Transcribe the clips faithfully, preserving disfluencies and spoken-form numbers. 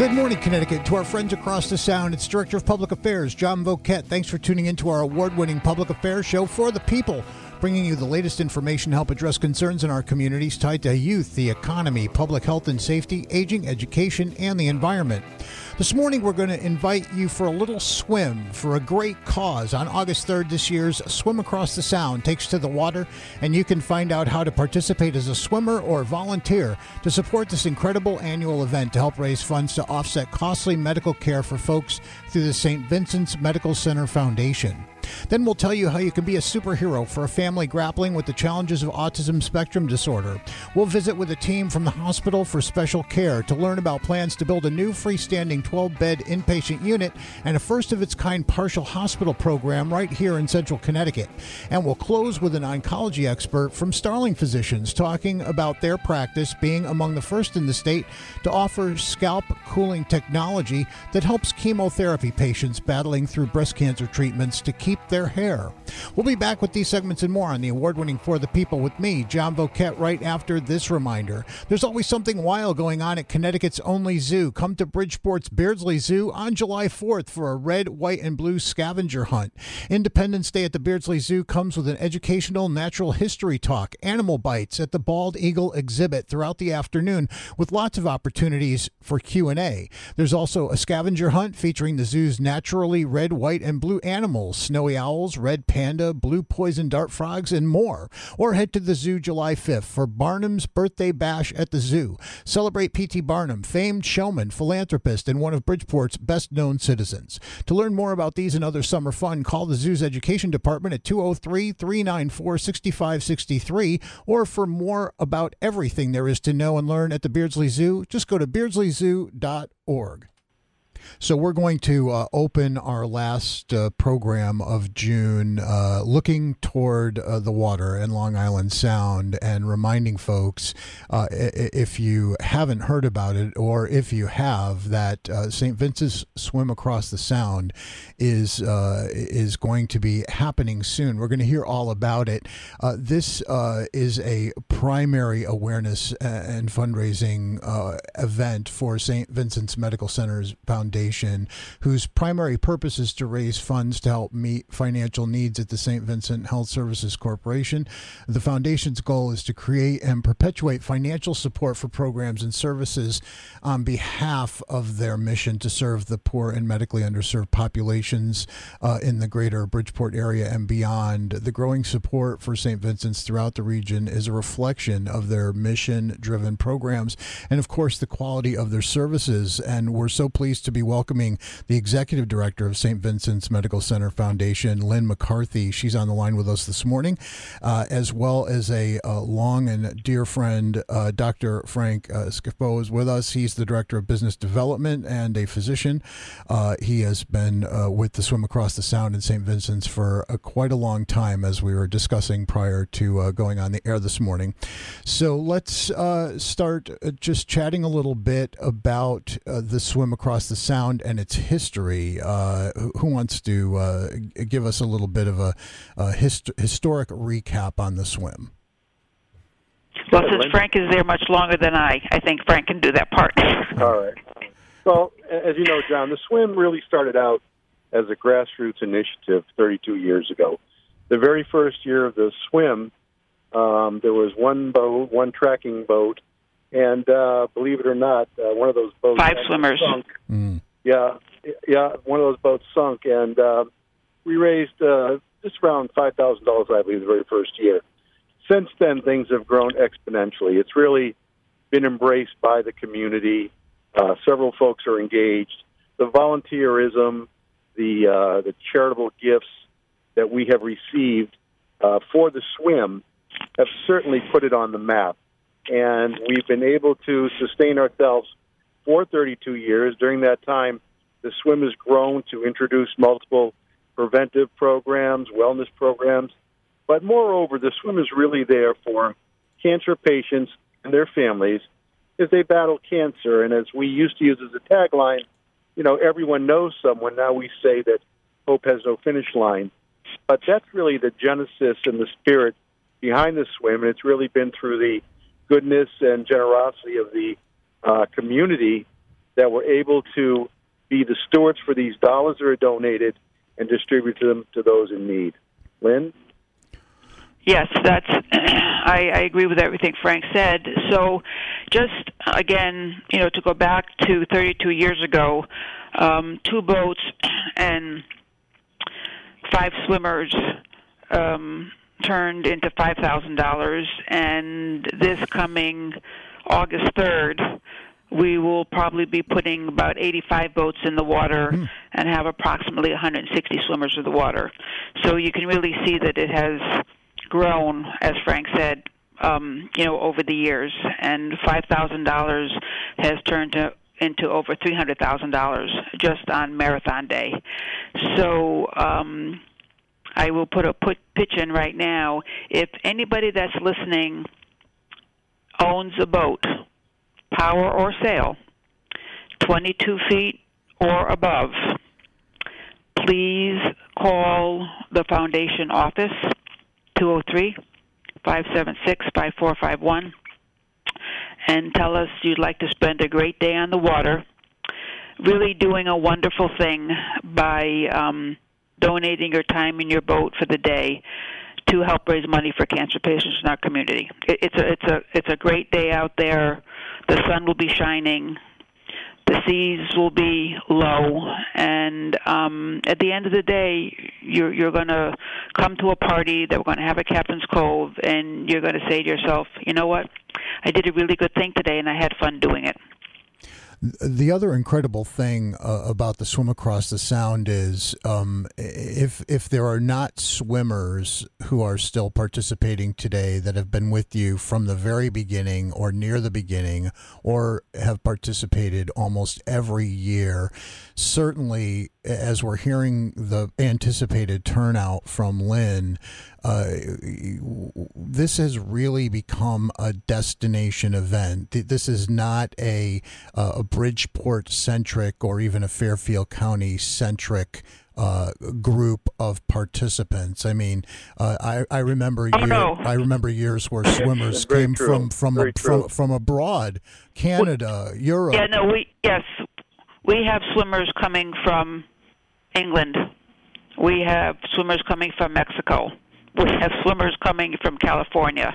Good morning, Connecticut. To our friends across the Sound, it's Director of Public Affairs, John Voket. Thanks for tuning in to our award-winning public affairs show for the people, bringing you the latest information to help address concerns in our communities tied to youth, the economy, public health and safety, aging, education, and the environment. This morning, we're going to invite you for a little swim for a great cause. On August third, this year's Swim Across the Sound takes to the water, and you can find out how to participate as a swimmer or volunteer to support this incredible annual event to help raise funds to offset costly medical care for folks through the Saint Vincent's Medical Center Foundation. Then we'll tell you how you can be a superhero for a family grappling with the challenges of autism spectrum disorder. We'll visit with a team from the Hospital for Special Care to learn about plans to build a new freestanding twelve-bed inpatient unit and a first-of-its-kind partial hospital program right here in central Connecticut. And we'll close with an oncology expert from Starling Physicians talking about their practice being among the first in the state to offer scalp cooling technology that helps chemotherapy patients battling through breast cancer treatments to keep their hair. We'll be back with these segments and more on the award-winning For the People with me, John Voket, right after this reminder. There's always something wild going on at Connecticut's only zoo. Come to Bridgeport's Beardsley Zoo on July fourth for a red, white, and blue scavenger hunt. Independence Day at the Beardsley Zoo comes with an educational natural history talk, animal bites at the Bald Eagle exhibit throughout the afternoon with lots of opportunities for Q and A. There's also a scavenger hunt featuring the zoo's naturally red, white, and blue animals, snowy owls, red panda, blue poison dart frogs, and more. Or head to the zoo July fifth for Barnum's Birthday Bash at the zoo. Celebrate P T Barnum, famed showman, philanthropist, and one of Bridgeport's best-known citizens. To learn more about these and other summer fun, call the zoo's education department at two oh three, three nine four, six five six three, or for more about everything there is to know and learn at the Beardsley Zoo, just go to beardsley zoo dot org. So we're going to uh, open our last uh, program of June uh, looking toward uh, the water and Long Island Sound and reminding folks, uh, if you haven't heard about it or if you have, that uh, Saint Vincent's Swim Across the Sound is uh, is going to be happening soon. We're going to hear all about it. Uh, this uh, is a primary awareness and fundraising uh, event for Saint Vincent's Medical Center's Foundation, whose primary purpose is to raise funds to help meet financial needs at the Saint Vincent Health Services Corporation. The foundation's goal is to create and perpetuate financial support for programs and services on behalf of their mission to serve the poor and medically underserved populations uh, in the greater Bridgeport area and beyond. The growing support for Saint Vincent's throughout the region is a reflection of their mission-driven programs and, of course, the quality of their services. And we're so pleased to be welcoming the executive director of Saint Vincent's Medical Center Foundation, Lynn McCarthy. She's on the line with us this morning, uh, as well as a, a long and dear friend, uh, Doctor Frank uh, Scifo is with us. He's the director of business development and a physician. Uh, he has been uh, with the Swim Across the Sound in Saint Vincent's for uh, quite a long time, as we were discussing prior to uh, going on the air this morning. So let's uh, start just chatting a little bit about uh, the Swim Across the Sound and its history. Uh, who wants to uh, give us a little bit of a, a hist- historic recap on the swim? Well, since Frank is there much longer than I, I think Frank can do that part. All right. Well, as you know, John, the swim really started out as a grassroots initiative thirty-two years ago. The very first year of the swim, um, there was one boat, one tracking boat, and uh, believe it or not, uh, one of those boats five swimmers. Sunk. Mm. Yeah, yeah, one of those boats sunk, and uh, we raised uh, just around five thousand dollars, I believe, the very first year. Since then, things have grown exponentially. It's really been embraced by the community. Uh, several folks are engaged. The volunteerism, the uh, the charitable gifts that we have received uh, for the swim have certainly put it on the map. And we've been able to sustain ourselves for thirty-two years. During that time, the swim has grown to introduce multiple preventive programs, wellness programs. But moreover, the swim is really there for cancer patients and their families as they battle cancer. And as we used to use as a tagline, you know, everyone knows someone. Now we say that hope has no finish line. But that's really the genesis and the spirit behind the swim. And it's really been through the goodness and generosity of the uh, community that we're able to be the stewards for these dollars that are donated and distribute them to those in need. Lynn? Yes, that's. I, I agree with everything Frank said. So, just again, you know, to go back to thirty-two years ago, um, two boats and five swimmers um, turned into five thousand dollars, and this coming August third, we will probably be putting about eighty-five boats in the water mm. and have approximately one hundred sixty swimmers in the water. So you can really see that it has grown, as Frank said, um, you know, over the years, and five thousand dollars has turned to, into over three hundred thousand dollars just on Marathon Day. So um, I will put a put pitch in right now. If anybody that's listening owns a boat, power or sail, twenty-two feet or above, please call the foundation office, two oh three, five seven six, five four five one, and tell us you'd like to spend a great day on the water, really doing a wonderful thing by um, donating your time in your boat for the day to help raise money for cancer patients in our community. It, it's a it's a it's a great day out there. The sun will be shining. The seas will be low, and um, at the end of the day, you're, you're going to come to a party that we're going to have at Captain's Cove, and you're going to say to yourself, you know what, I did a really good thing today, and I had fun doing it. The other incredible thing uh, about the Swim Across the Sound is um, if if there are not swimmers who are still participating today that have been with you from the very beginning or near the beginning or have participated almost every year, certainly as we're hearing the anticipated turnout from Lynn, uh, this has really become a destination event. This is not a, uh, a Bridgeport-centric or even a Fairfield County-centric uh, group of participants. I mean, uh, I, I remember oh, year, no. I remember years where swimmers came true. from from, a, from from abroad, Canada, well, Europe. Yeah, no, we yes, we have swimmers coming from England. We have swimmers coming from Mexico. We have swimmers coming from California.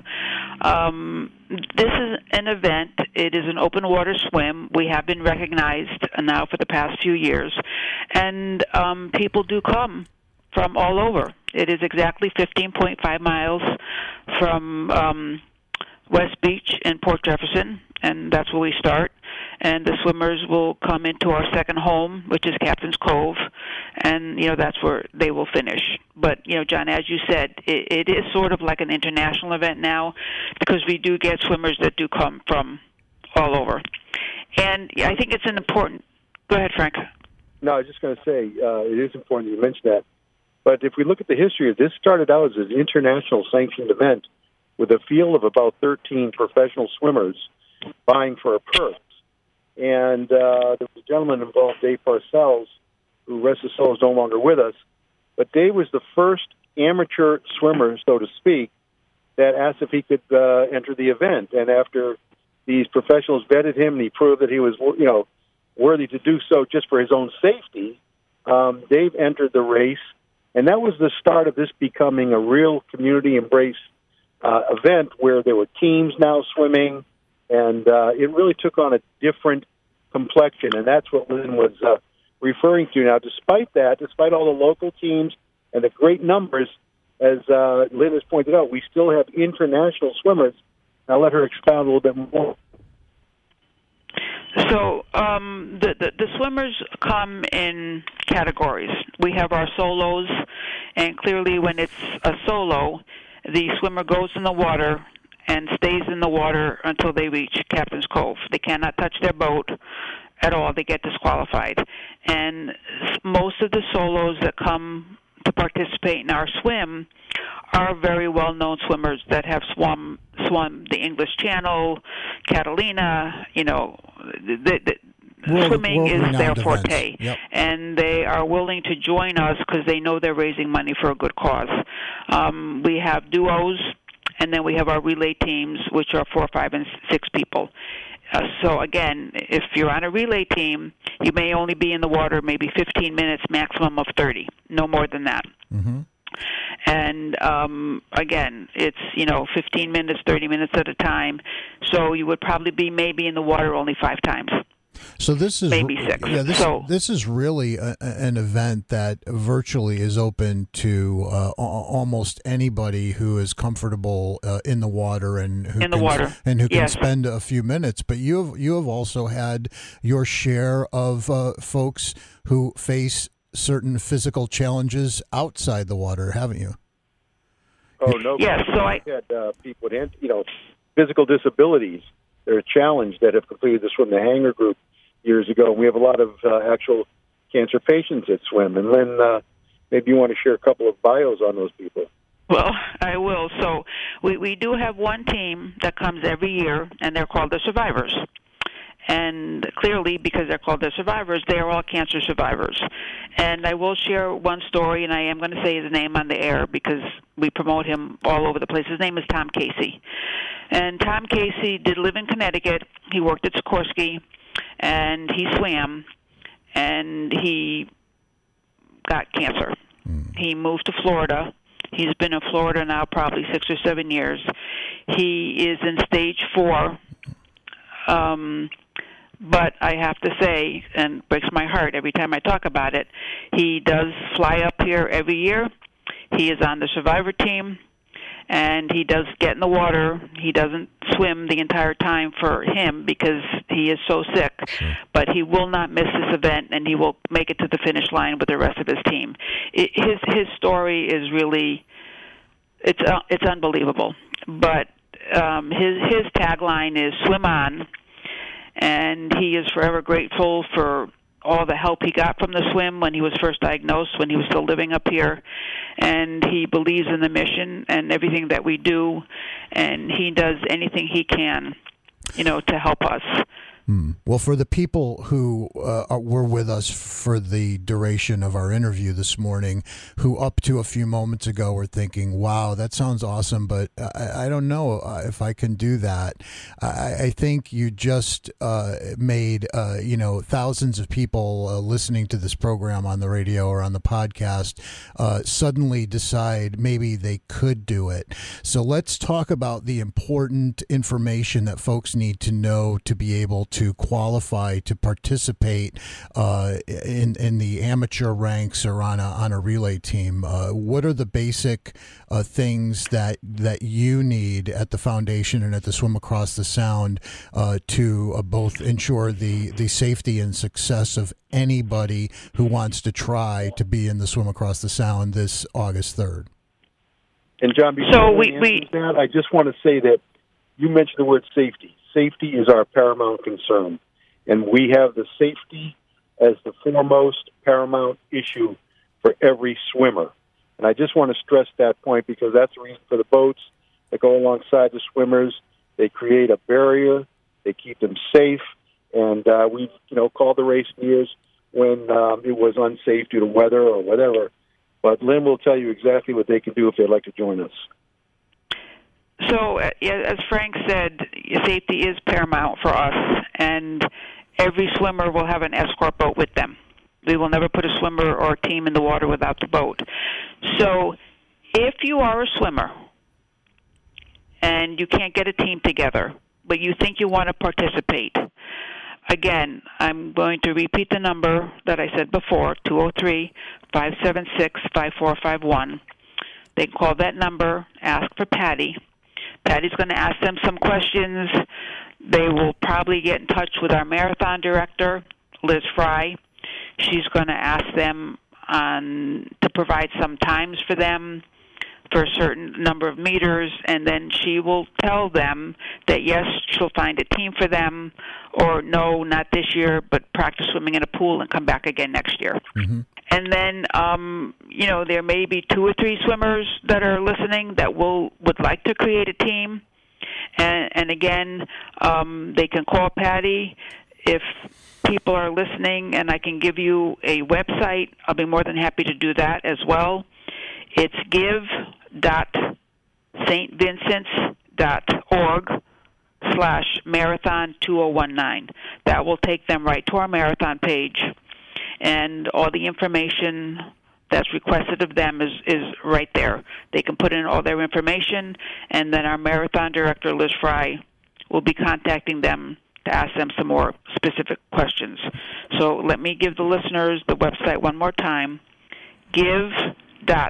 Um, this is an event. It is an open water swim. We have been recognized now for the past few years, and um, people do come from all over. It is exactly fifteen point five miles from um, West Beach in Port Jefferson, and that's where we start. And the swimmers will come into our second home, which is Captain's Cove, and, you know, that's where they will finish. But, you know, John, as you said, it, it is sort of like an international event now because we do get swimmers that do come from all over. And I think it's an important... Go ahead, Frank. No, I was just going to say, uh, it is important you mention that. But if we look at the history, this started out as an international sanctioned event with a field of about thirteen professional swimmers vying for a purse. And uh, there was a gentleman involved, Dave Parcells, who, rest his soul, is no longer with us. But Dave was the first amateur swimmer, so to speak, that asked if he could uh, enter the event. And after these professionals vetted him and he proved that he was, you know, worthy to do so just for his own safety, um, Dave entered the race. And that was the start of this becoming a real community embrace uh, event where there were teams now swimming. And uh, it really took on a different complexion, and that's what Lynn was uh, referring to. Now, despite that, despite all the local teams and the great numbers, as uh, Lynn has pointed out, we still have international swimmers. I'll let her expound a little bit more. So um, the, the, the swimmers come in categories. We have our solos, and clearly when it's a solo, the swimmer goes in the water and stays in the water until they reach Captain's Cove. They cannot touch their boat at all. They get disqualified. And most of the solos that come to participate in our swim are very well-known swimmers that have swum swum the English Channel, Catalina, you know, the, the, World, swimming is their forte, yep. And they are willing to join us because they know they're raising money for a good cause. Um, we have duos, and then we have our relay teams, which are four, five, and six people. Uh, so again, if you're on a relay team, you may only be in the water maybe fifteen minutes, maximum of thirty, no more than that. Mm-hmm. And um, again, it's, you know, fifteen minutes, thirty minutes at a time. So you would probably be maybe in the water only five times. So this is maybe six. Yeah, this, so, this is really a, an event that virtually is open to uh, almost anybody who is comfortable uh, in the water and who in the can, water. and who can yes. spend a few minutes. But you have you have also had your share of uh, folks who face certain physical challenges outside the water, haven't you? Oh no! Yes. So I had uh, people with, you know, physical disabilities. They're a challenge that have completed the Swim the Hanger group years ago. We have a lot of uh, actual cancer patients that swim. And Lynn, uh, maybe you want to share a couple of bios on those people. Well, I will. So we, we do have one team that comes every year, and they're called the Survivors. And clearly, because they're called the Survivors, they are all cancer survivors. And I will share one story, and I am going to say his name on the air because we promote him all over the place. His name is Tom Casey. And Tom Casey did live in Connecticut. He worked at Sikorsky, and he swam, and he got cancer. Mm. He moved to Florida. He's been in Florida now probably six or seven years. He is in stage four. Um, but I have to say, and it breaks my heart every time I talk about it, he does fly up here every year. He is on the Survivor team, and he does get in the water. He doesn't swim the entire time for him because he is so sick, but he will not miss this event, and he will make it to the finish line with the rest of his team. It, his his story is really, it's uh, it's unbelievable. But um, his his tagline is "Swim on," and he is forever grateful for all the help he got from the swim when he was first diagnosed, when he was still living up here. And he believes in the mission and everything that we do, and he does anything he can, you know, to help us. Hmm. Well, for the people who uh, were with us for the duration of our interview this morning, who up to a few moments ago were thinking, wow, that sounds awesome, but I, I don't know if I can do that. I, I think you just uh, made, uh, you know, thousands of people uh, listening to this program on the radio or on the podcast uh, suddenly decide maybe they could do it. So let's talk about the important information that folks need to know to be able to to qualify to participate uh, in in the amateur ranks or on a on a relay team. Uh, what are the basic uh, things that that you need at the foundation and at the Swim Across the Sound uh, to uh, both ensure the the safety and success of anybody who wants to try to be in the Swim Across the Sound this August third? And John, before so we, we, we that, I just want to say that you mentioned the word safety. Safety is our paramount concern, and we have the safety as the foremost paramount issue for every swimmer. And I just want to stress that point because that's the reason for the boats that go alongside the swimmers. They create a barrier, they keep them safe, and uh, we've you know called the race years when um, it was unsafe due to weather or whatever. But Lynn will tell you exactly what they can do if they'd like to join us. So, uh, as Frank said, safety is paramount for us, and every swimmer will have an escort boat with them. We will never put a swimmer or a team in the water without the boat. So, if you are a swimmer and you can't get a team together, but you think you want to participate, again, I'm going to repeat the number that I said before, two oh three, five seven six, five four five one. They can call that number, ask for Patty. Patty's going to ask them some questions. They will probably get in touch with our marathon director, Liz Fry. She's going to ask them on, to provide some times for them for a certain number of meters, and then she will tell them that, yes, she'll find a team for them, or no, not this year, but practice swimming in a pool and come back again next year. Mm-hmm. And then, um, you know, there may be two or three swimmers that are listening that will would like to create a team. And, and again, um, they can call Patty if people are listening, and I can give you a website. I'll be more than happy to do that as well. It's give dot st vincents dot org slash Marathon two oh one nine. That will take them right to our marathon page, and all the information that's requested of them is, is right there. They can put in all their information, and then our marathon director, Liz Fry, will be contacting them to ask them some more specific questions. So let me give the listeners the website one more time, give dot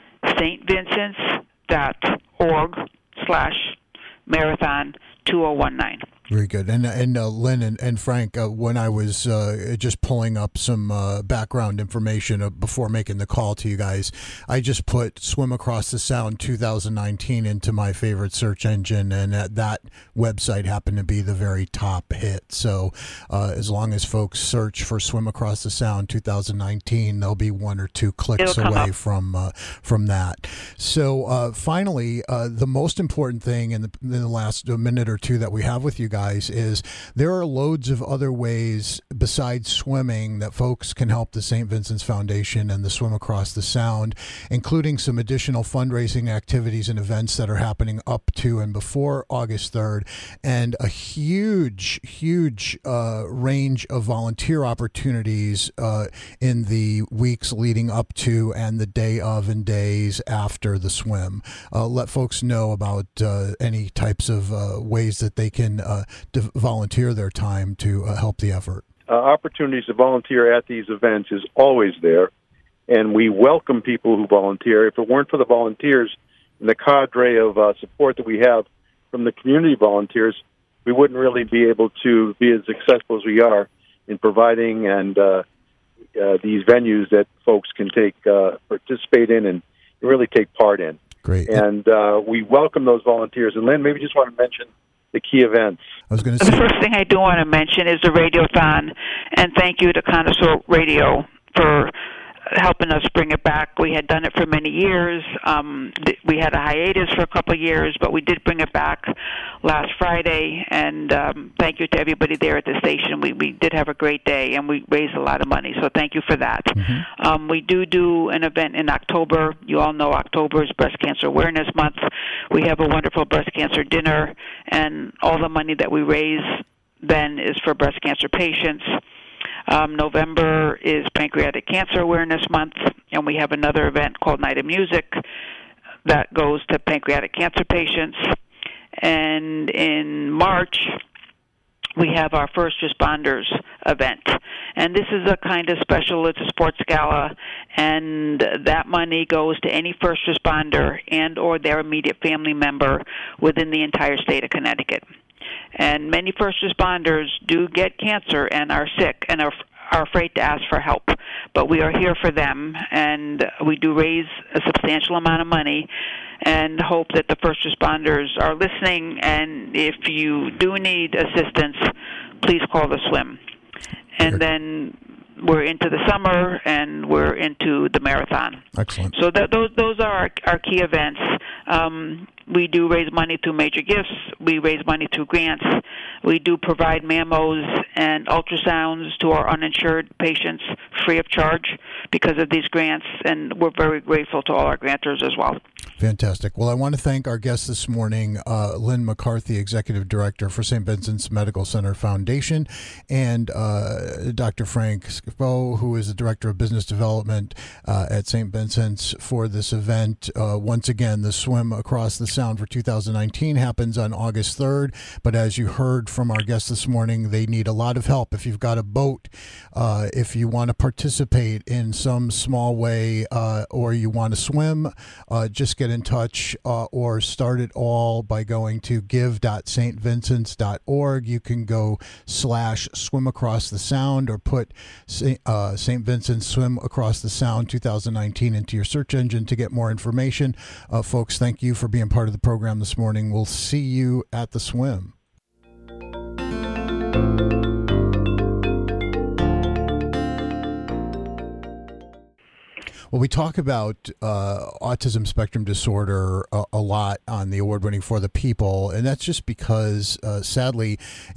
st vincents dot org slash marathon two oh one nine. Very good. And and uh, Lynn and, and Frank, uh, when I was uh, just pulling up some uh, background information uh, before making the call to you guys, I just put Swim Across the Sound two thousand nineteen into my favorite search engine, and uh, that website happened to be the very top hit. So uh, as long as folks search for Swim Across the Sound two thousand nineteen, they'll be one or two clicks away from uh, from that. So uh, finally, uh, the most important thing in the, in the last minute or two that we have with you guys is there are loads of other ways besides swimming that folks can help the Saint Vincent's Foundation and the Swim Across the Sound, including some additional fundraising activities and events that are happening up to and before August third, and a huge, huge uh, range of volunteer opportunities uh, in the weeks leading up to and the day of and days after the swim. Uh, let folks know about uh, any types of uh, ways that they can uh, to volunteer their time to uh, help the effort. Uh, opportunities to volunteer at these events is always there, and we welcome people who volunteer. If it weren't for the volunteers and the cadre of uh, support that we have from the community volunteers, we wouldn't really be able to be as successful as we are in providing and uh, uh, these venues that folks can take uh, participate in and really take part in. Great. And uh, we welcome those volunteers. And Lynn, maybe just want to mention the key events. I was going to say, the first thing I do want to mention is the Radiothon, and thank you to Connoisseur Radio for helping us bring it back. We had done it for many years. Um, th- we had a hiatus for a couple of years, but we did bring it back last Friday, and um, thank you to everybody there at the station. We, we did have a great day, and we raised a lot of money, so thank you for that. Mm-hmm. Um, we do do an event in October. You all know October is Breast Cancer Awareness Month. We have a wonderful breast cancer dinner, and all the money that we raise then is for breast cancer patients. Um, November is Pancreatic Cancer Awareness Month, and we have another event called Night of Music that goes to pancreatic cancer patients. And in March, we have our First Responders event. And this is a kind of special, it's a sports gala, and that money goes to any first responder and or their immediate family member within the entire state of Connecticut. And many first responders do get cancer and are sick and are, are afraid to ask for help. But we are here for them, and we do raise a substantial amount of money and hope that the first responders are listening. And if you do need assistance, please call the swim. And then we're into the summer, and we're into the marathon. Excellent. So that, those those are our, our key events. Um, we do raise money through major gifts. We raise money through grants. We do provide mammos and ultrasounds to our uninsured patients free of charge because of these grants, and we're very grateful to all our grantors as well. Fantastic. Well, I want to thank our guest this morning, uh, Lynn McCarthy, Executive Director for Saint Vincent's Medical Center Foundation, and uh, Doctor Frank Spo, who is the Director of Business Development uh, at Saint Vincent's for this event. Uh, once again, the Swim Across the Sound for two thousand nineteen happens on August third, but as you heard from our guest this morning, they need a lot of help. If you've got a boat, uh, if you want to participate in some small way, uh, or you want to swim, uh, just get in touch uh, or start it all by going to give dot st vincents dot org. You can go slash swim across the sound or put uh, Saint Vincent's Swim Across the Sound two thousand nineteen into your search engine to get more information. Uh, folks, thank you for being part of the program this morning. We'll see you at the swim. Well, we talk about uh, autism spectrum disorder a, a lot on the award-winning For the People, and that's just because, uh, sadly, it's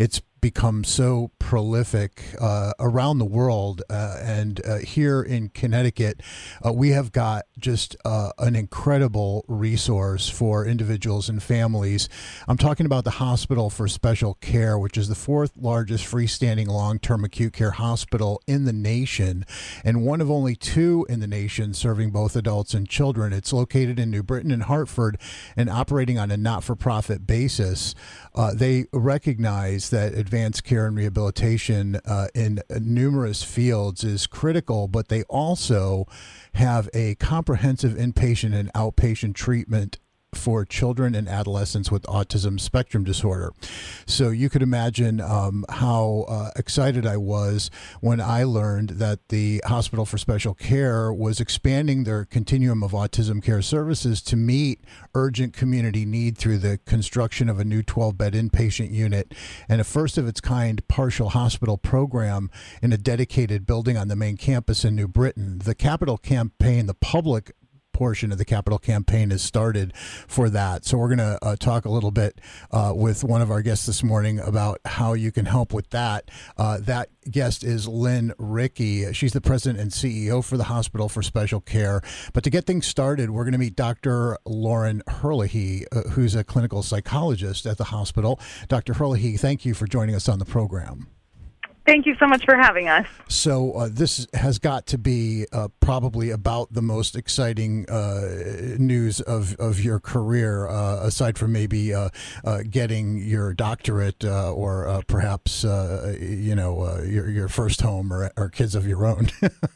become so prolific uh, around the world. Uh, and uh, here in Connecticut, uh, we have got just uh, an incredible resource for individuals and families. I'm talking about the Hospital for Special Care, which is the fourth largest freestanding long-term acute care hospital in the nation, and one of only two in the nation serving both adults and children. It's located in New Britain and Hartford and operating on a not-for-profit basis. Uh, they recognize that advanced care and rehabilitation uh, in numerous fields is critical, but they also have a comprehensive inpatient and outpatient treatment for children and adolescents with autism spectrum disorder. So you could imagine um, how uh, excited I was when I learned that the Hospital for Special Care was expanding their continuum of autism care services to meet urgent community need through the construction of a new twelve-bed inpatient unit and a first-of-its-kind partial hospital program in a dedicated building on the main campus in New Britain. The capital campaign, the public portion of the capital campaign has started for that. So we're going to uh, talk a little bit uh, with one of our guests this morning about how you can help with that. Uh, that guest is Lynn Rickey. She's the president and C E O for the Hospital for Special Care. But to get things started, we're going to meet Doctor Lauren Herlihy, uh, who's a clinical psychologist at the hospital. Doctor Herlihy, thank you for joining us on the program. Thank you so much for having us. So uh, this has got to be uh, probably about the most exciting uh, news of, of your career, uh, aside from maybe uh, uh, getting your doctorate uh, or uh, perhaps, uh, you know, uh, your, your first home or, or kids of your own.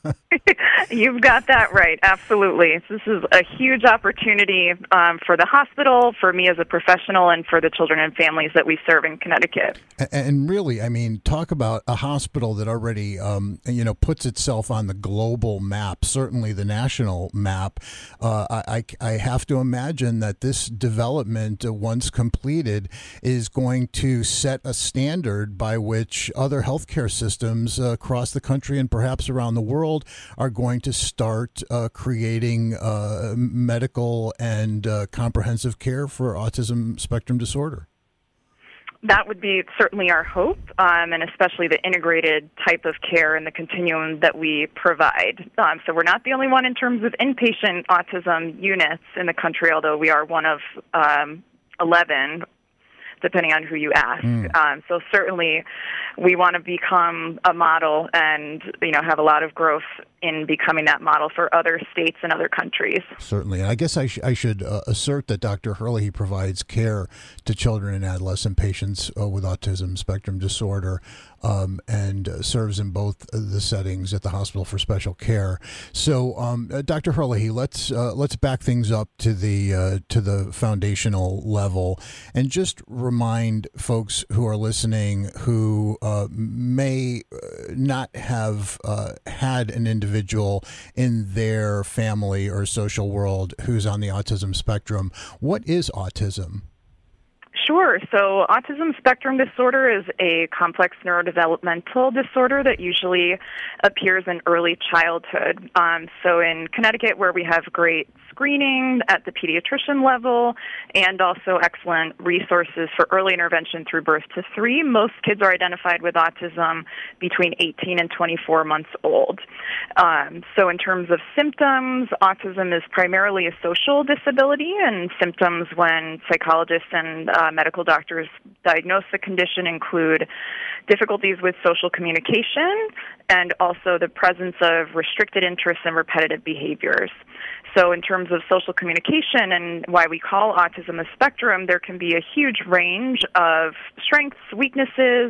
You've got that right. Absolutely. This is a huge opportunity um, for the hospital, for me as a professional, and for the children and families that we serve in Connecticut. And, and really, I mean, talk about a hospital that already, um, you know, puts itself on the global map, certainly the national map. Uh, I, I have to imagine that this development, uh, once completed, is going to set a standard by which other healthcare systems uh, across the country and perhaps around the world are going to start uh, creating uh, medical and uh, comprehensive care for autism spectrum disorder. That would be certainly our hope, um, and especially the integrated type of care and the continuum that we provide. Um, so we're not the only one in terms of inpatient autism units in the country, although we are one of um, eleven, depending on who you ask. Mm. Um, so certainly we want to become a model and, you know, have a lot of growth in becoming that model for other states and other countries. Certainly. And I guess I, sh- I should uh, assert that Doctor Herlihy provides care to children and adolescent patients uh, with autism spectrum disorder um, and uh, serves in both the settings at the Hospital for Special Care. So, um, uh, Doctor Herlihy, let's uh, let's back things up to the uh, to the foundational level and just remind folks who are listening who uh, may not have uh, had an individual in their family or social world who's on the autism spectrum. What is autism? Sure. So autism spectrum disorder is a complex neurodevelopmental disorder that usually appears in early childhood. Um, so in Connecticut, where we have great screening at the pediatrician level and also excellent resources for early intervention through birth to three, most kids are identified with autism between eighteen and twenty-four months old. Um, so in terms of symptoms, autism is primarily a social disability, and symptoms when psychologists and uh, medical doctors diagnose the condition include difficulties with social communication and also the presence of restricted interests and repetitive behaviors. So in terms of social communication and why we call autism a spectrum, there can be a huge range of strengths, weaknesses,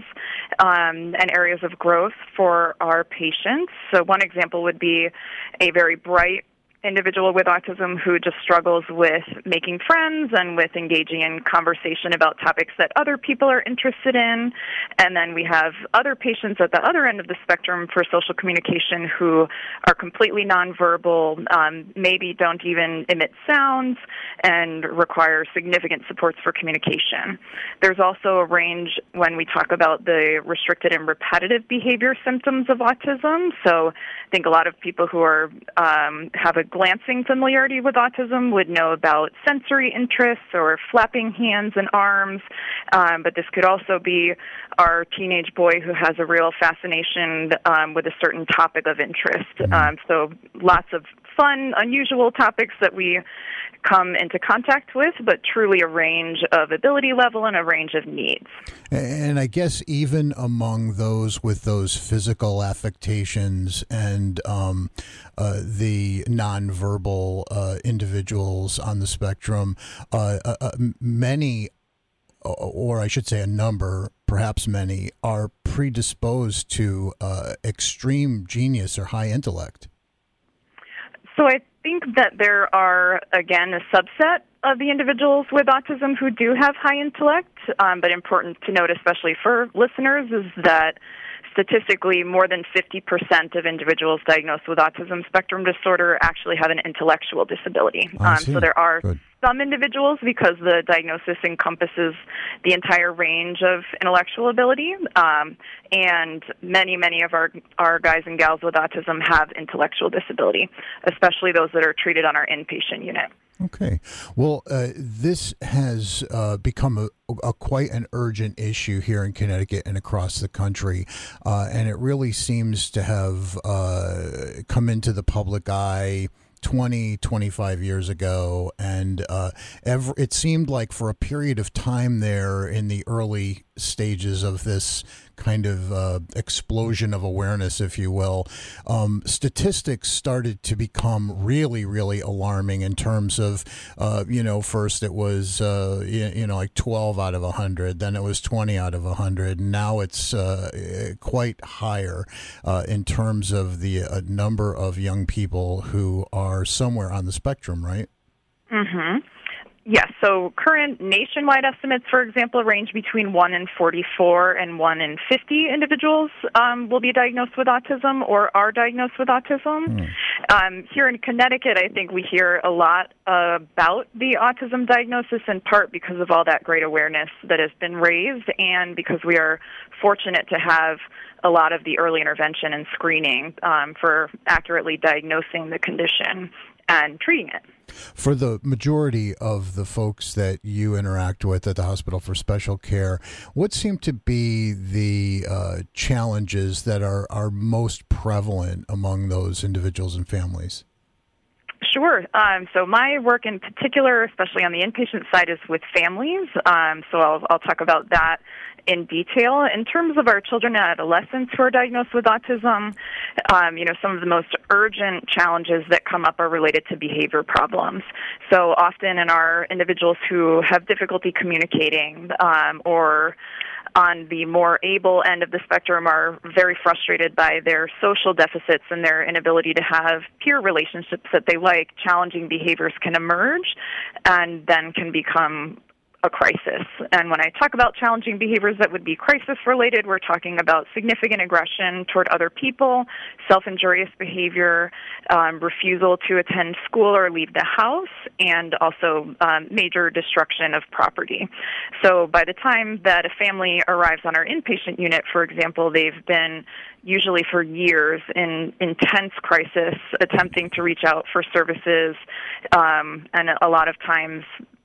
um, and areas of growth for our patients. So one example would be a very bright individual with autism who just struggles with making friends and with engaging in conversation about topics that other people are interested in. And then we have other patients at the other end of the spectrum for social communication who are completely nonverbal, um, maybe don't even emit sounds, and require significant supports for communication. There's also a range when we talk about the restricted and repetitive behavior symptoms of autism. So I think a lot of people who are um, have a glancing familiarity with autism would know about sensory interests or flapping hands and arms, um, but this could also be our teenage boy who has a real fascination um, with a certain topic of interest. Um, so lots of fun, unusual topics that we come into contact with, but truly a range of ability level and a range of needs. And I guess even among those with those physical affectations and um, uh, the nonverbal uh, individuals on the spectrum, uh, uh, many, or I should say a number, perhaps many, are predisposed to uh, extreme genius or high intellect. So I think that there are, again, a subset of the individuals with autism who do have high intellect, um, but important to note, especially for listeners, is that statistically more than fifty percent of individuals diagnosed with autism spectrum disorder actually have an intellectual disability. Um, so there are Good. some individuals, because the diagnosis encompasses the entire range of intellectual ability, um, and many, many of our, our guys and gals with autism have intellectual disability, especially those that are treated on our inpatient unit. Okay. Well, uh, this has uh, become a, a quite an urgent issue here in Connecticut and across the country, uh, and it really seems to have uh, come into the public eye twenty, twenty-five years ago, and uh, ever, it seemed like for a period of time there in the early stages of this kind of uh, explosion of awareness, if you will, um, statistics started to become really, really alarming in terms of, uh, you know, first it was, uh, you, you know, like twelve out of one hundred, then it was twenty out of one hundred, and now it's uh, quite higher uh, in terms of the uh, number of young people who are somewhere on the spectrum, right? Mm-hmm. Yes, so current nationwide estimates, for example, range between one in forty-four and one in fifty individuals um, will be diagnosed with autism or are diagnosed with autism. Mm. Um, here in Connecticut, I think we hear a lot uh, about the autism diagnosis, in part because of all that great awareness that has been raised and because we are fortunate to have a lot of the early intervention and screening um, for accurately diagnosing the condition and treating it. For the majority of the folks that you interact with at the Hospital for Special Care, what seem to be the uh, challenges that are, are most prevalent among those individuals and families? Sure. Um, so my work in particular, especially on the inpatient side, is with families. Um, so I'll, I'll talk about that in detail. In terms of our children and adolescents who are diagnosed with autism, um, you know, some of the most urgent challenges that come up are related to behavior problems. So often in our individuals who have difficulty communicating um, or on the more able end of the spectrum are very frustrated by their social deficits and their inability to have peer relationships that they like, challenging behaviors can emerge and then can become a crisis. And when I talk about challenging behaviors that would be crisis-related, we're talking about significant aggression toward other people, self-injurious behavior, um, refusal to attend school or leave the house, and also um, major destruction of property. So by the time that a family arrives on our inpatient unit, for example, they've been usually for years in intense crisis, attempting to reach out for services, um, and a lot of times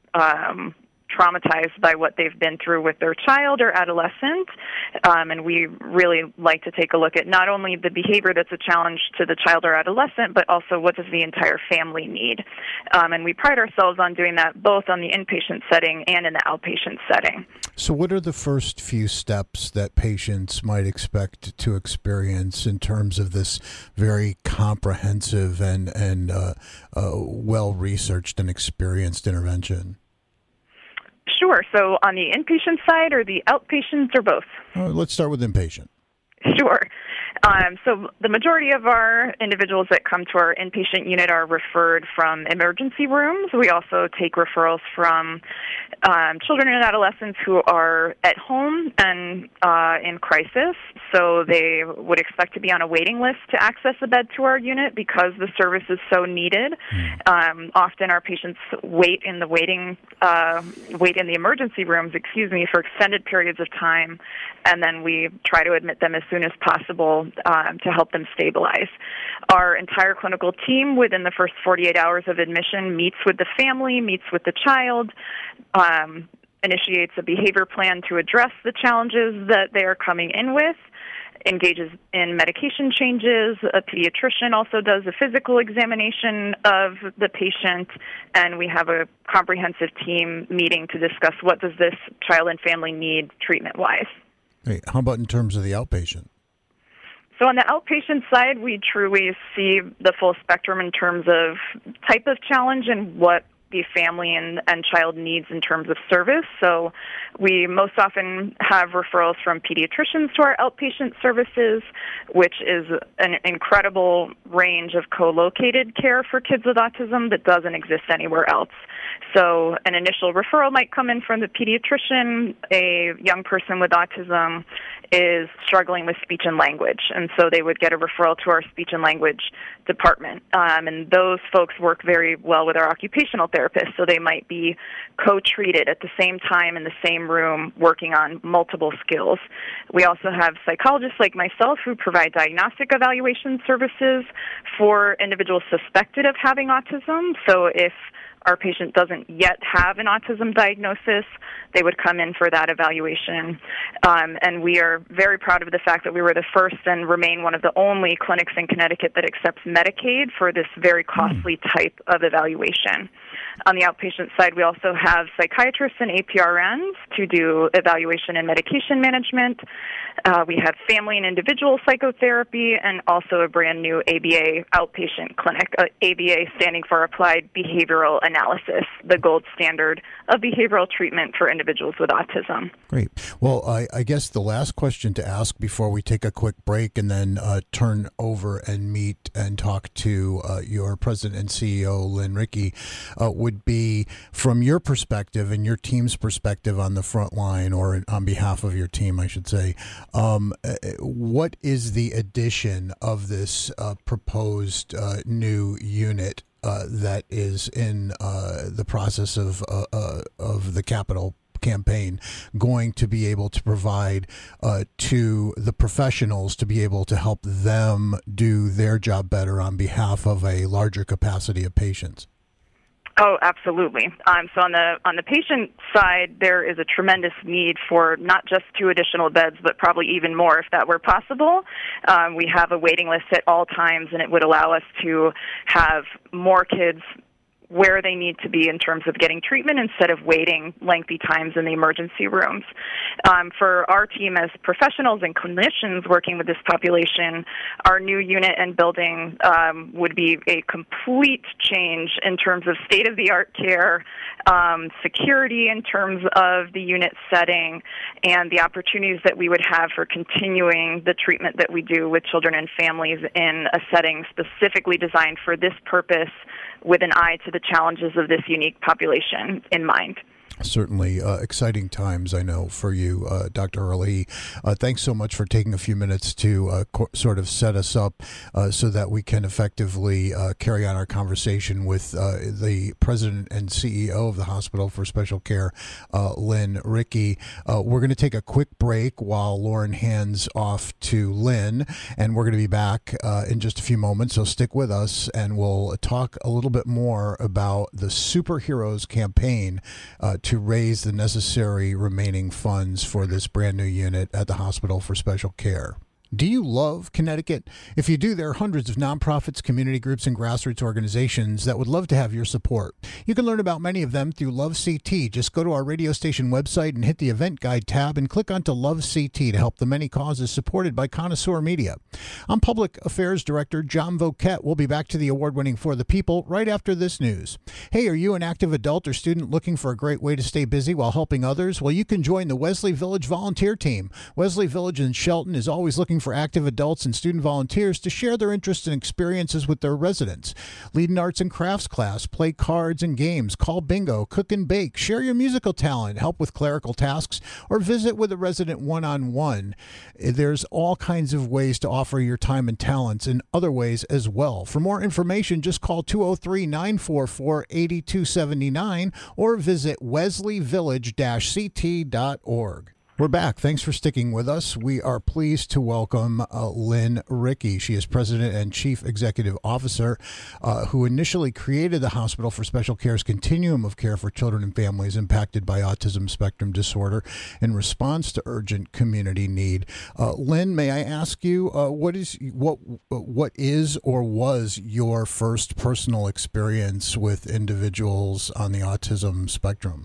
um, traumatized by what they've been through with their child or adolescent. Um, and we really like to take a look at not only the behavior that's a challenge to the child or adolescent, but also what does the entire family need. Um, and we pride ourselves on doing that both on the inpatient setting and in the outpatient setting. So what are the first few steps that patients might expect to experience in terms of this very comprehensive and, and uh, uh, well-researched and experienced intervention? Sure. So on the inpatient side or the outpatients or both? Uh, let's start with inpatient. Sure. Um, so the majority of our individuals that come to our inpatient unit are referred from emergency rooms. We also take referrals from um, children and adolescents who are at home and uh, in crisis. So they would expect to be on a waiting list to access a bed to our unit because the service is so needed. Um, often our patients wait in the waiting, uh, wait in the emergency rooms, excuse me, for extended periods of time, and then we try to admit them as soon as possible them um, to help them stabilize. Our entire clinical team within the first forty-eight hours of admission meets with the family, meets with the child, um, initiates a behavior plan to address the challenges that they are coming in with, engages in medication changes. A pediatrician also does a physical examination of the patient, and we have a comprehensive team meeting to discuss what does this child and family need treatment-wise. Hey, how about in terms of the outpatient? So on the outpatient side, we truly see the full spectrum in terms of type of challenge and what the family and, and child needs in terms of service. So we most often have referrals from pediatricians to our outpatient services, which is an incredible range of co-located care for kids with autism that doesn't exist anywhere else. So an initial referral might come in from the pediatrician. A young person with autism is struggling with speech and language, and so they would get a referral to our speech and language department. Um, and those folks work very well with our occupational therapists, so they might be co-treated at the same time in the same room working on multiple skills. We also have psychologists like myself who provide diagnostic evaluation services for individuals suspected of having autism. So if our patient doesn't yet have an autism diagnosis, they would come in for that evaluation. Um, and we are very proud of the fact that we were the first and remain one of the only clinics in Connecticut that accepts Medicaid for this very costly type of evaluation. On the outpatient side, we also have psychiatrists and A P R Ns to do evaluation and medication management. Uh, we have family and individual psychotherapy, and also a brand new A B A outpatient clinic, uh, A B A standing for Applied Behavioral Analysis, the gold standard of behavioral treatment for individuals with autism. Great. Well, I, I guess the last question to ask before we take a quick break and then uh, turn over and meet and talk to uh, your president and C E O, Lynn Rickey, uh, would be from your perspective and your team's perspective on the front line, or on behalf of your team, I should say, um, what is the addition of this uh, proposed uh, new unit uh, that is in uh, the process of uh, uh, of the Capitol campaign going to be able to provide uh, to the professionals to be able to help them do their job better on behalf of a larger capacity of patients? Oh, absolutely. Um, so on the on the patient side, there is a tremendous need for not just two additional beds, but probably even more if that were possible. Um, we have a waiting list at all times, and it would allow us to have more kids where they need to be in terms of getting treatment instead of waiting lengthy times in the emergency rooms. Um, for our team as professionals and clinicians working with this population, our new unit and building um, would be a complete change in terms of state-of-the-art care, um, security in terms of the unit setting, and the opportunities that we would have for continuing the treatment that we do with children and families in a setting specifically designed for this purpose, with an eye to the challenges of this unique population in mind. Certainly uh, exciting times, I know, for you, uh, Doctor Hurley. Uh, thanks so much for taking a few minutes to uh, co- sort of set us up uh, so that we can effectively uh, carry on our conversation with uh, the president and C E O of the Hospital for Special Care, uh, Lynn Rickey. Uh, we're going to take a quick break while Lauren hands off to Lynn, and we're going to be back uh, in just a few moments, so stick with us, and we'll talk a little bit more about the Superheroes campaign uh, to to raise the necessary remaining funds for this brand new unit at the Hospital for Special Care. Do you love Connecticut? If you do, there are hundreds of nonprofits, community groups, and grassroots organizations that would love to have your support. You can learn about many of them through Love C T. Just go to our radio station website and hit the event guide tab and click onto Love C T to help the many causes supported by Connoisseur Media. I'm Public Affairs Director John Voquette. We'll be back to the award-winning For the People right after this news. Hey, are you an active adult or student looking for a great way to stay busy while helping others? Well, you can join the Wesley Village Volunteer Team. Wesley Village in Shelton is always looking for active adults and student volunteers to share their interests and experiences with their residents. Lead an arts and crafts class, play cards and games, call bingo, cook and bake, share your musical talent, help with clerical tasks, or visit with a resident one-on-one. There's all kinds of ways to offer your time and talents in other ways as well. For more information, just call two oh three, nine four four, eight two seven nine or visit wesley village dash c t dot org. We're back. Thanks for sticking with us. We are pleased to welcome uh, Lynn Rickey. She is President and Chief Executive Officer, uh, who initially created the Hospital for Special Care's continuum of care for children and families impacted by autism spectrum disorder in response to urgent community need. Uh, Lynn, may I ask you, uh, what is what what is or was your first personal experience with individuals on the autism spectrum?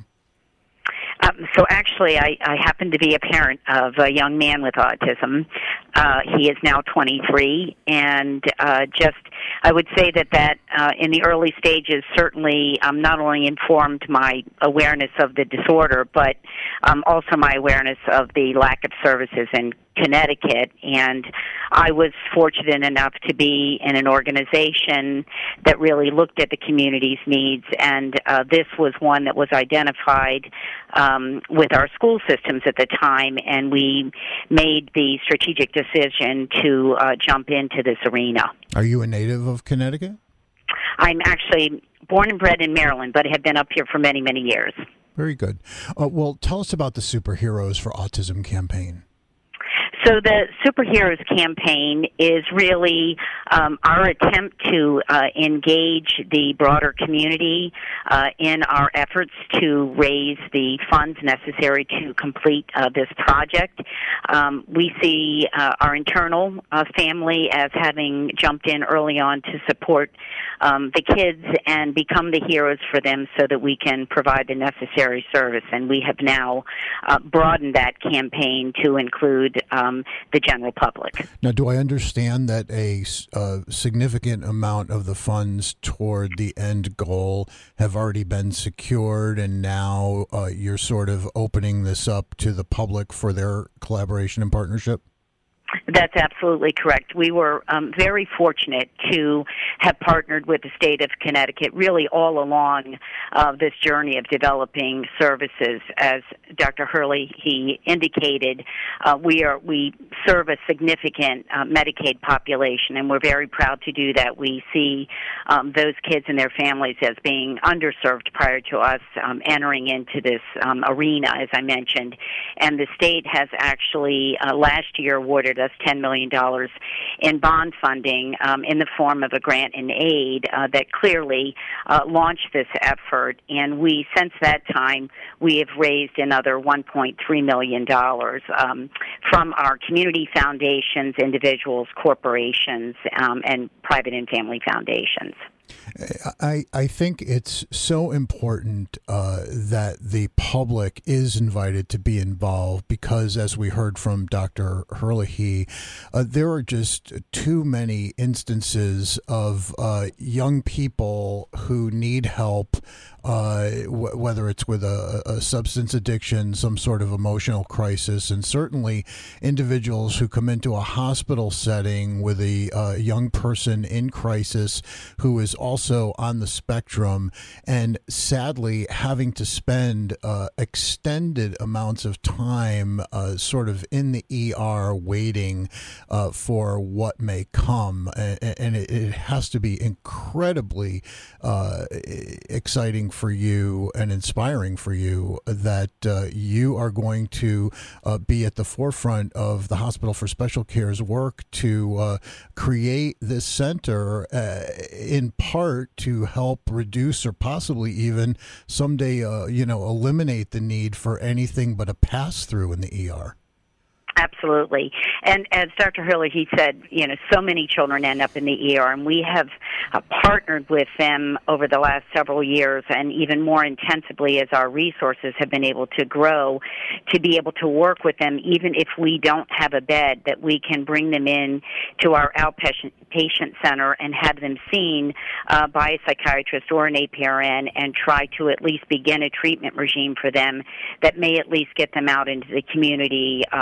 Um, so actually, I, I happen to be a parent of a young man with autism. Uh, he is now twenty-three, and uh, just I would say that that uh, in the early stages certainly um, not only informed my awareness of the disorder, but um, also my awareness of the lack of services in Connecticut. And I was fortunate enough to be in an organization that really looked at the community's needs, and uh, this was one that was identified um, with our school systems at the time, and we made the strategic decision to uh, jump into this arena. Are you a native of Connecticut? I'm actually born and bred in Maryland, but have been up here for many, many years. Very good. Uh, well, tell us about the Superheroes for Autism campaign. So the Superheroes campaign is really um, our attempt to uh, engage the broader community uh, in our efforts to raise the funds necessary to complete uh, this project. Um, we see uh, our internal uh, family as having jumped in early on to support um, the kids and become the heroes for them so that we can provide the necessary service. And we have now uh, broadened that campaign to include um, the general public. Now, do I understand that a uh, significant amount of the funds toward the end goal have already been secured, and now uh, you're sort of opening this up to the public for their collaboration and partnership? That's absolutely correct. We were um, very fortunate to have partnered with the state of Connecticut really all along uh, this journey of developing services. As Doctor Hurley, he indicated, uh, we are we serve a significant uh, Medicaid population, and we're very proud to do that. We see um, those kids and their families as being underserved prior to us um, entering into this um, arena, as I mentioned. And the state has actually uh, last year awarded us ten million dollars in bond funding um, in the form of a grant and aid uh, that clearly uh, launched this effort. And we, since that time, we have raised another one point three million dollars um, from our community foundations, individuals, corporations, um, and private and family foundations. I, I think it's so important uh, that the public is invited to be involved because, as we heard from Doctor Hurley, uh, there are just too many instances of uh, young people who need help, uh, w- whether it's with a, a substance addiction, some sort of emotional crisis, and certainly individuals who come into a hospital setting with a uh, young person in crisis who is also on the spectrum and sadly having to spend uh, extended amounts of time uh, sort of in the E R waiting uh, for what may come. And, and it, it has to be incredibly uh, exciting for you and inspiring for you that uh, you are going to uh, be at the forefront of the Hospital for Special Care's work to uh, create this center uh, in part to help reduce or possibly even someday, uh, you know, eliminate the need for anything but a pass-through in the E R. Absolutely. And as Doctor Hurley, he said, you know, so many children end up in the E R, and we have uh, partnered with them over the last several years, and even more intensively as our resources have been able to grow, to be able to work with them, even if we don't have a bed, that we can bring them in to our outpatient patient center and have them seen uh, by a psychiatrist or an A P R N and try to at least begin a treatment regime for them that may at least get them out into the community, um, hopefully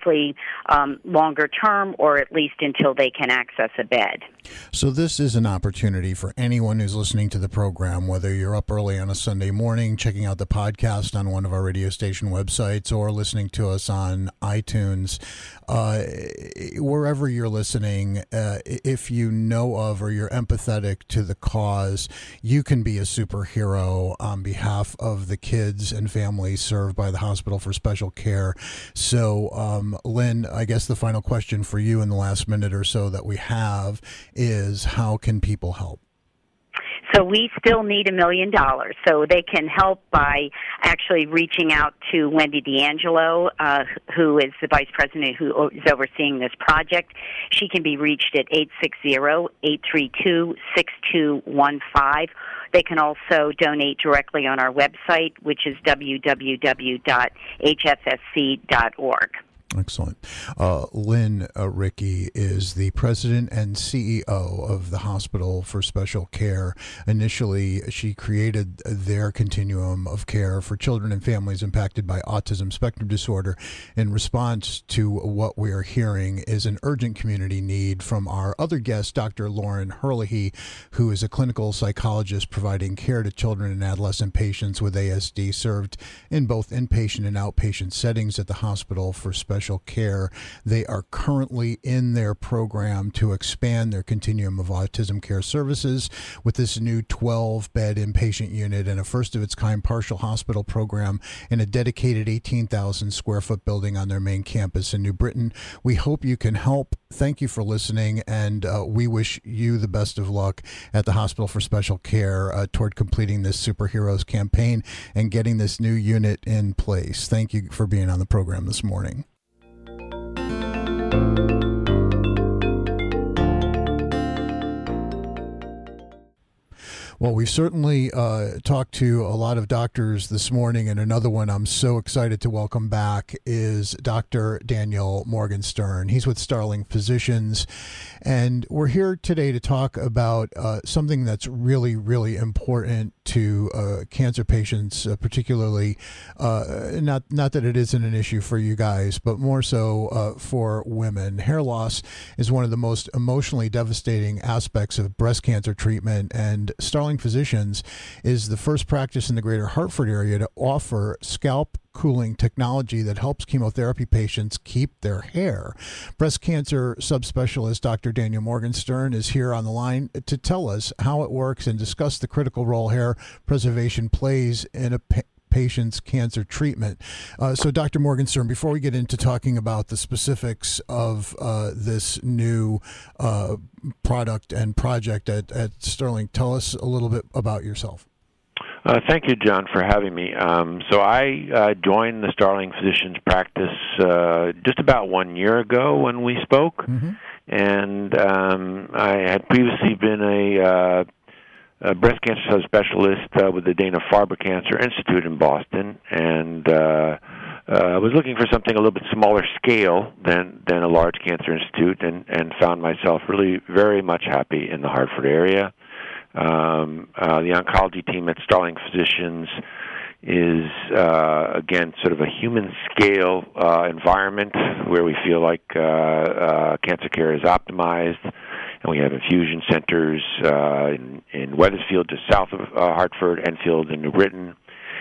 hopefully um, longer term, or at least until they can access a bed. So this is an opportunity for anyone who's listening to the program, whether you're up early on a Sunday morning, checking out the podcast on one of our radio station websites, or listening to us on iTunes, uh, wherever you're listening, uh, if you know of or you're empathetic to the cause, you can be a superhero on behalf of the kids and families served by the Hospital for Special Care. So, um, Lynn, I guess the final question for you in the last minute or so that we have is, how can people help? So we still need a million dollars. So they can help by actually reaching out to Wendy D'Angelo, uh, who is the vice president who is overseeing this project. She can be reached at eight six zero, eight three two, six two one five. They can also donate directly on our website, which is w w w dot h f s c dot org. Excellent. Uh, Lynn uh, Rickey is the president and C E O of the Hospital for Special Care. Initially, she created their continuum of care for children and families impacted by autism spectrum disorder in response to what we are hearing is an urgent community need from our other guest, Doctor Lauren Herlihy, who is a clinical psychologist providing care to children and adolescent patients with A S D served in both inpatient and outpatient settings at the Hospital for Special Care. They are currently in their program to expand their continuum of autism care services with this new twelve-bed inpatient unit and a first-of-its-kind partial hospital program in a dedicated eighteen thousand square foot building on their main campus in New Britain. We hope you can help. Thank you for listening, and uh, we wish you the best of luck at the Hospital for Special Care uh, toward completing this Superheroes campaign and getting this new unit in place. Thank you for being on the program this morning. Well, we've certainly uh, talked to a lot of doctors this morning, and another one I'm so excited to welcome back is Doctor Daniel Morgenstern. He's with Starling Physicians, and we're here today to talk about uh, something that's really, really important to uh, cancer patients, uh, particularly, uh, not, not that it isn't an issue for you guys, but more so uh, for women. Hair loss is one of the most emotionally devastating aspects of breast cancer treatment, and Starling Physicians is the first practice in the greater Hartford area to offer scalp cooling technology that helps chemotherapy patients keep their hair. Breast cancer subspecialist Doctor Daniel Morgenstern is here on the line to tell us how it works and discuss the critical role hair preservation plays in a pa- patient's cancer treatment. Uh, so, Doctor Morgenstern, before we get into talking about the specifics of uh, this new uh, product and project at, at Starling, tell us a little bit about yourself. Uh, thank you, John, for having me. Um, so I uh, joined the Starling Physicians practice uh, just about one year ago when we spoke, mm-hmm. and um, I had previously been a, uh, a breast cancer subspecialist uh, with the Dana-Farber Cancer Institute in Boston, and uh, uh, I was looking for something a little bit smaller scale than, than a large cancer institute, and, and found myself really very much happy in the Hartford area. Um, uh, the oncology team at Starling Physicians is, uh, again, sort of a human-scale uh, environment where we feel like uh, uh, cancer care is optimized, and we have infusion centers uh, in, in Wethersfield, just south of uh, Hartford, Enfield, and New Britain,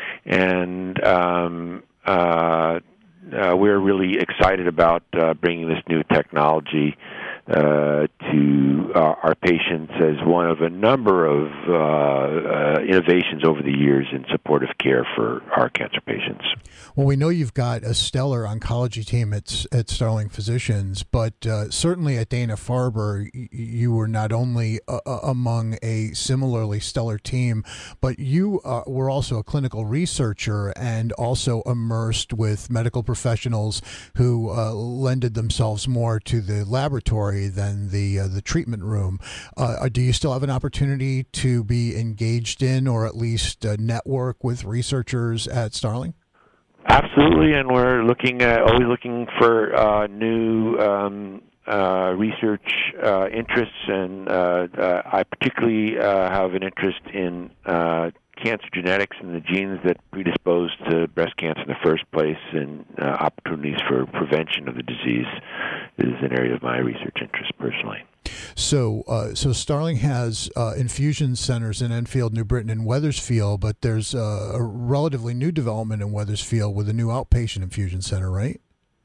and um, uh, uh, we're really excited about uh, bringing this new technology Uh, to uh, our patients as one of a number of uh, uh, innovations over the years in supportive care for our cancer patients. Well, we know you've got a stellar oncology team at, at Starling Physicians, but uh, certainly at Dana-Farber, y- you were not only uh, among a similarly stellar team, but you uh, were also a clinical researcher and also immersed with medical professionals who uh, lended themselves more to the laboratory than the uh, the treatment room. Uh, do you still have an opportunity to be engaged in, or at least uh, network with researchers at Starling? Absolutely, and we're looking at always looking for uh, new um, uh, research uh, interests, and uh, uh, I particularly uh, have an interest in uh, cancer genetics and the genes that predispose to breast cancer in the first place, and uh, opportunities for prevention of the disease is an area of my research interest personally. So, uh, so Starling has uh, infusion centers in Enfield, New Britain, and Wethersfield, but there's uh, a relatively new development in Wethersfield with a new outpatient infusion center, right?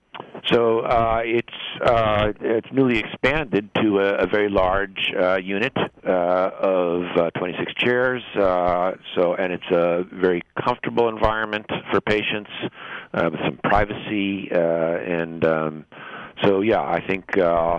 So uh, it's uh, it's newly expanded to a, a very large uh, unit uh, of uh, twenty-six chairs. Uh, so and it's a very comfortable environment for patients uh, with some privacy uh, and um, so yeah, I think. Uh,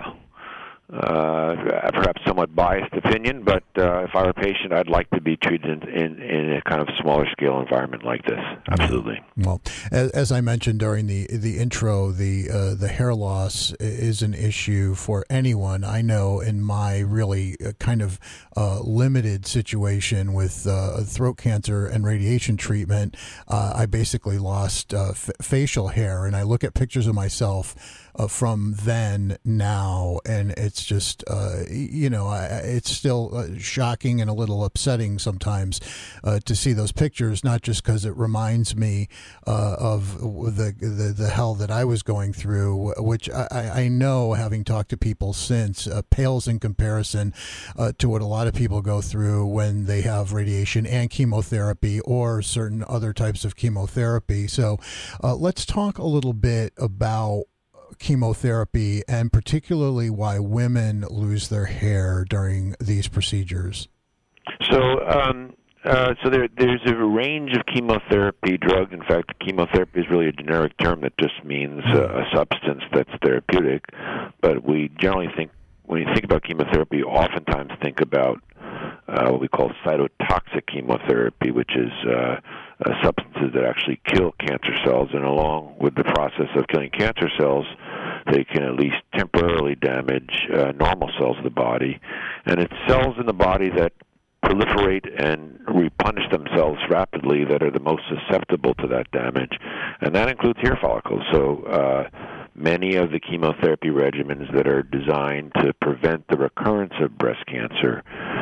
Uh, perhaps somewhat biased opinion, but uh, if I were a patient, I'd like to be treated in, in, in a kind of smaller scale environment like this. Absolutely. Well, as, as I mentioned during the the intro, the uh, the hair loss is an issue for anyone. I know in my really kind of uh, limited situation with uh, throat cancer and radiation treatment, uh, I basically lost uh, f- facial hair, and I look at pictures of myself Uh, from then now, and it's just uh, you know I, it's still uh, shocking and a little upsetting sometimes uh, to see those pictures, not just because it reminds me uh, of the, the the hell that I was going through, which I, I know, having talked to people since, uh, pales in comparison uh, to what a lot of people go through when they have radiation and chemotherapy or certain other types of chemotherapy. So uh, let's talk a little bit about chemotherapy, and particularly why women lose their hair during these procedures. So, um, uh, so there, there's a range of chemotherapy drugs. In fact, chemotherapy is really a generic term that just means uh, a substance that's therapeutic. But we generally think, when you think about chemotherapy, you oftentimes think about uh, what we call cytotoxic chemotherapy, which is uh, uh, substances that actually kill cancer cells, and along with the process of killing cancer cells, they can at least temporarily damage uh, normal cells of the body. And it's cells in the body that proliferate and replenish themselves rapidly that are the most susceptible to that damage, and that includes hair follicles. So uh, many of the chemotherapy regimens that are designed to prevent the recurrence of breast cancer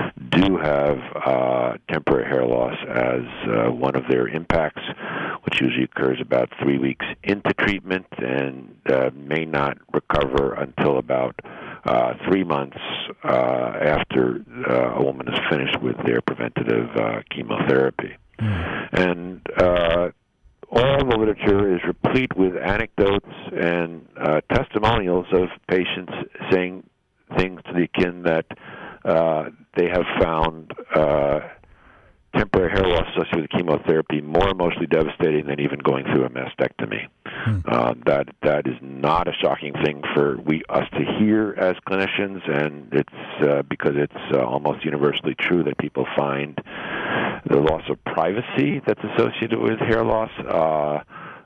do have uh, temporary hair loss as uh, one of their impacts, which usually occurs about three weeks into treatment and uh, may not recover until about uh, three months uh, after uh, a woman is finished with their preventative uh, chemotherapy. Mm. And uh, all the literature is replete with anecdotes and uh, testimonials of patients saying things to the akin that uh, they have found uh, temporary hair loss associated with chemotherapy more emotionally devastating than even going through a mastectomy. Hmm. Uh, that that is not a shocking thing for we us to hear as clinicians, and it's uh, because it's uh, almost universally true that people find the loss of privacy that's associated with hair loss uh,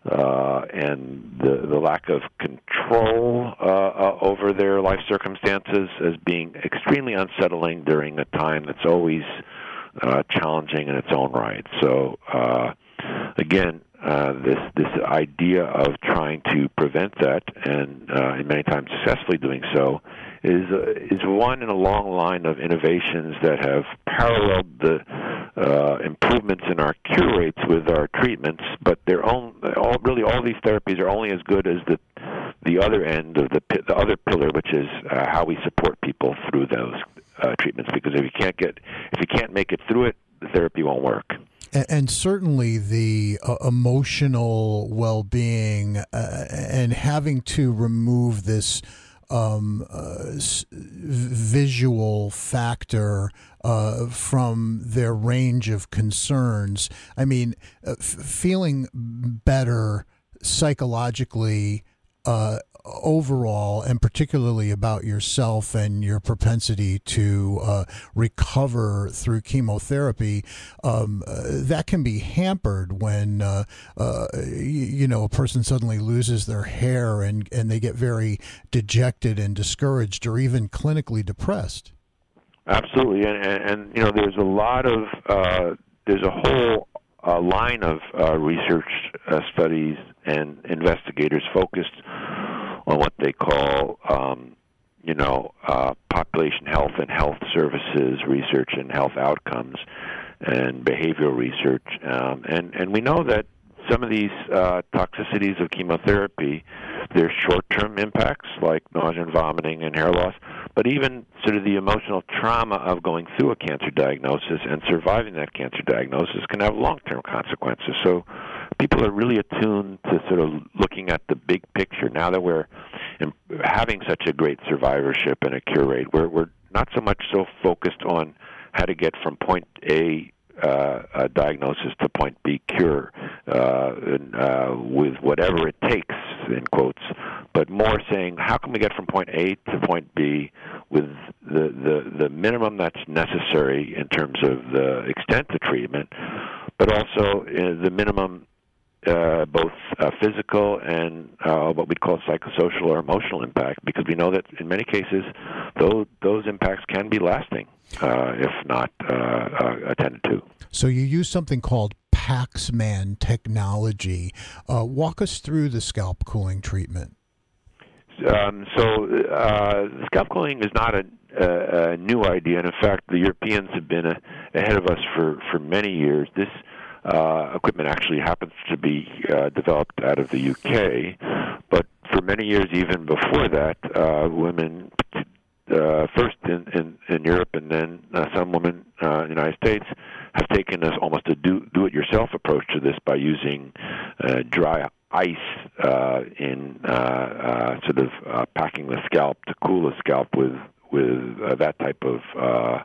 uh, and the, the lack of control uh, uh, over their life circumstances as being extremely unsettling during a time that's always Uh, challenging in its own right. So, uh, again, uh, this this idea of trying to prevent that, and uh, and many times successfully doing so, is uh, is one in a long line of innovations that have paralleled the uh, improvements in our cure rates with our treatments. But they're all, all really all these therapies are only as good as the the other end of the the other pillar, which is uh, how we support people through those Uh, treatments, because if you can't get, if you can't make it through it, the therapy won't work. And, and certainly the uh, emotional well-being uh, and having to remove this um, uh, s- visual factor uh, from their range of concerns. I mean, uh, f- feeling better psychologically Uh, overall, and particularly about yourself and your propensity to uh, recover through chemotherapy, um, uh, that can be hampered when uh, uh, you, you know a person suddenly loses their hair and and they get very dejected and discouraged, or even clinically depressed. Absolutely, and and, and you know there's a lot of uh, there's a whole uh, line of uh, research uh, studies and investigators focused on what they call, um, you know, uh, population health and health services research and health outcomes. and behavioral research. Um, and, and we know that some of these uh, toxicities of chemotherapy, there's short-term impacts like nausea and vomiting and hair loss, but even sort of the emotional trauma of going through a cancer diagnosis and surviving that cancer diagnosis can have long-term consequences. So people are really attuned to sort of looking at the big picture. Now that we're having such a great survivorship and a cure rate, we're, we're not so much so focused on how to get from point A Uh, a diagnosis to point B cure uh, and, uh, with whatever it takes, in quotes, but more saying how can we get from point A to point B with the, the, the minimum that's necessary in terms of the extent of treatment, but also uh, the minimum uh, both uh, physical and uh, what we'd call psychosocial or emotional impact, because we know that in many cases those, those impacts can be lasting. Uh, if not uh, uh, attended to. So you use something called Paxman technology. Uh, walk us through the scalp cooling treatment. Um, so uh, scalp cooling is not a, a, a new idea, and in fact, the Europeans have been a, ahead of us for, for many years. This uh, equipment actually happens to be uh, developed out of the U K, but for many years, even before that, uh, women. Uh, first in, in, in Europe and then uh, some women uh, in the United States have taken this almost a do, do-it-yourself approach to this by using uh, dry ice uh, in uh, uh, sort of uh, packing the scalp to cool the scalp with, with uh, that type of uh,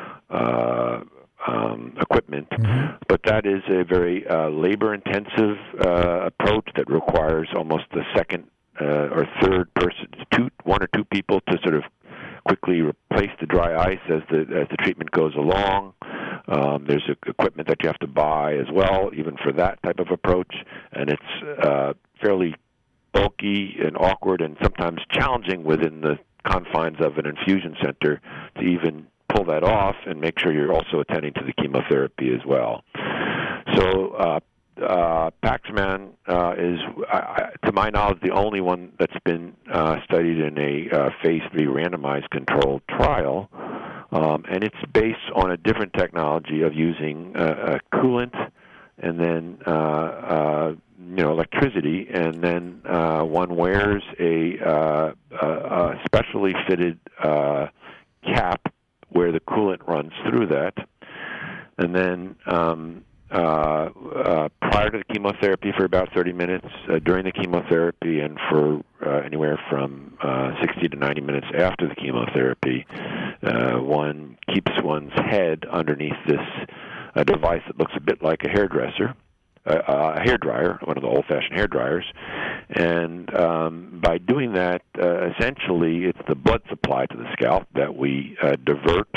uh, um, equipment. Mm-hmm. But that is a very uh, labor-intensive uh, approach that requires almost a second uh, or third person, two, one or two people to sort of quickly replace the dry ice as the as the treatment goes along. Um, there's a, equipment that you have to buy as well, even for that type of approach, and it's uh, fairly bulky and awkward and sometimes challenging within the confines of an infusion center to even pull that off and make sure you're also attending to the chemotherapy as well. So uh, Uh, Paxman uh, is, uh, to my knowledge, the only one that's been uh, studied in a uh, phase three randomized controlled trial, um, and it's based on a different technology of using uh, a coolant and then uh, uh, you know electricity, and then uh, one wears a, uh, a, a specially fitted uh, cap where the coolant runs through that, and then. Um, Uh, uh, prior to the chemotherapy for about thirty minutes, uh, during the chemotherapy, and for uh, anywhere from uh, sixty to ninety minutes after the chemotherapy, uh, one keeps one's head underneath this uh, device that looks a bit like a hairdresser, uh, a hair dryer, one of the old-fashioned hair dryers. And um, by doing that, uh, essentially, it's the blood supply to the scalp that we uh, divert.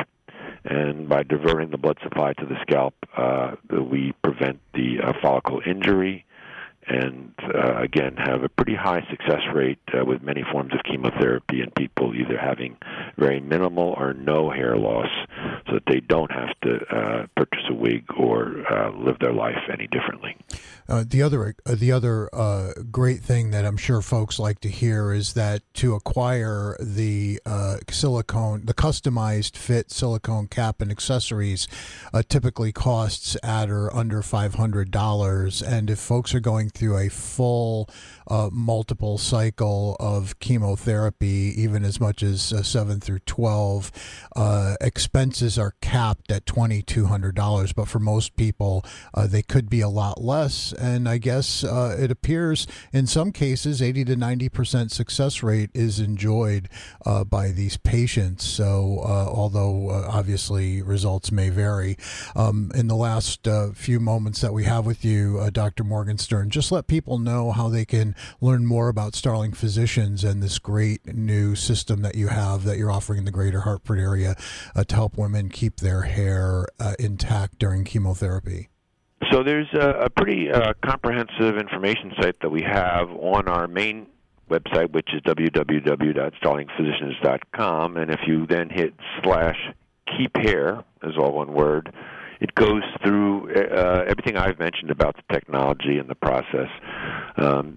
And by diverting the blood supply to the scalp, uh, we prevent the uh, follicle injury and, uh, again, have a pretty high success rate uh, with many forms of chemotherapy in people either having very minimal or no hair loss so that they don't have to uh, purchase a wig or uh, live their life any differently. Uh, the other uh, the other uh, great thing that I'm sure folks like to hear is that to acquire the uh, silicone, the customized fit silicone cap and accessories uh, typically costs at or under five hundred dollars. And if folks are going through a full uh, multiple cycle of chemotherapy, even as much as uh, seven through twelve, uh, expenses are capped at twenty-two hundred dollars. But for most people, uh, they could be a lot less. And I guess uh, it appears in some cases eighty to ninety percent success rate is enjoyed uh, by these patients. So uh, although uh, obviously results may vary, um, in the last uh, few moments that we have with you, uh, Doctor Morgenstern, just let people know how they can learn more about Starling Physicians and this great new system that you have that you're offering in the greater Hartford area uh, to help women keep their hair uh, intact during chemotherapy. So there's a, a pretty uh, comprehensive information site that we have on our main website, which is w w w dot starling physicians dot com, and if you then hit slash keep hair, is all one word, it goes through uh, everything I've mentioned about the technology and the process. Um,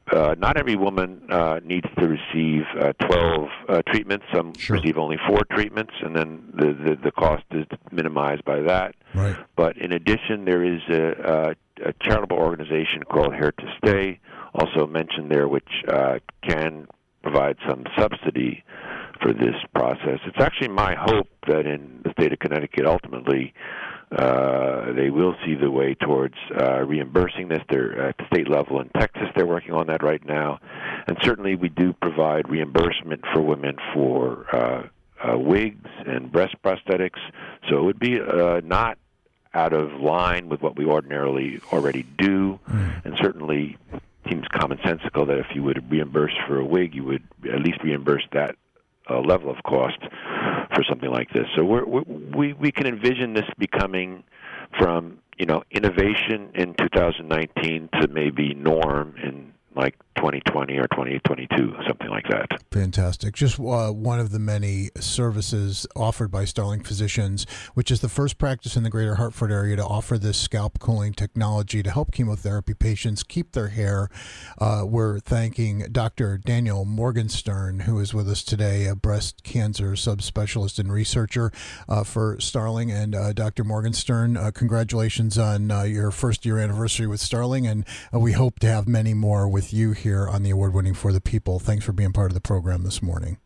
uh, not every woman uh, needs to receive uh, twelve uh, treatments. Some sure. receive only four treatments, and then the, the, the cost is minimized by that. Right. But in addition, there is a, a, a charitable organization called Hair to Stay, also mentioned there, which uh, can provide some subsidy for this process. It's actually my hope that in the state of Connecticut, ultimately, uh, they will see the way towards uh, reimbursing this. They're at the state level in Texas. They're working on that right now. And certainly we do provide reimbursement for women for uh, uh, wigs and breast prosthetics. So it would be uh, not out of line with what we ordinarily already do, mm. and certainly seems commonsensical that if you would reimburse for a wig, you would at least reimburse that uh, level of cost for something like this. So we're, we we can envision this becoming from, you know, innovation in two thousand nineteen to maybe norm in like twenty twenty or twenty twenty-two, something like that. Fantastic. Just uh, one of the many services offered by Starling Physicians, which is the first practice in the greater Hartford area to offer this scalp cooling technology to help chemotherapy patients keep their hair. Uh, we're thanking Doctor Daniel Morgenstern, who is with us today, a breast cancer subspecialist and researcher uh, for Starling. And uh, Doctor Morgenstern, uh, congratulations on uh, your first year anniversary with Starling, and uh, we hope to have many more with you here on the award-winning For the People. Thanks for being part of the program this morning.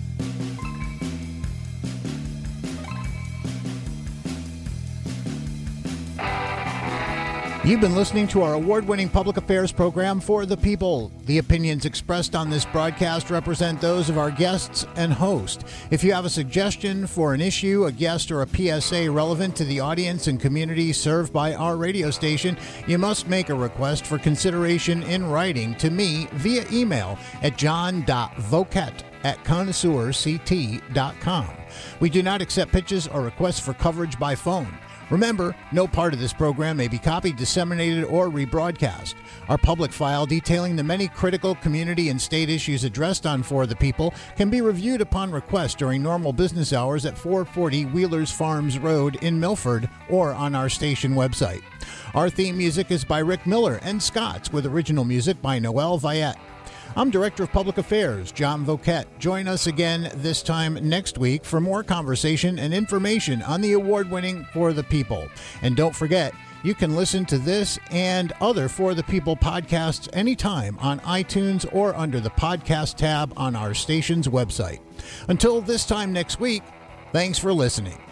You've been listening to our award-winning public affairs program For the People. The opinions expressed on this broadcast represent those of our guests and host. If you have a suggestion for an issue, a guest, or a P S A relevant to the audience and community served by our radio station, you must make a request for consideration in writing to me via email at john dot voket at connoisseur c t dot com. We do not accept pitches or requests for coverage by phone. Remember, no part of this program may be copied, disseminated, or rebroadcast. Our public file detailing the many critical community and state issues addressed on For the People can be reviewed upon request during normal business hours at four forty Wheelers Farms Road in Milford or on our station website. Our theme music is by Rick Miller and Scott's, with original music by Noel Viette. I'm Director of Public Affairs, John Voket. Join us again this time next week for more conversation and information on the award-winning For the People. And don't forget, you can listen to this and other For the People podcasts anytime on iTunes or under the podcast tab on our station's website. Until this time next week, thanks for listening.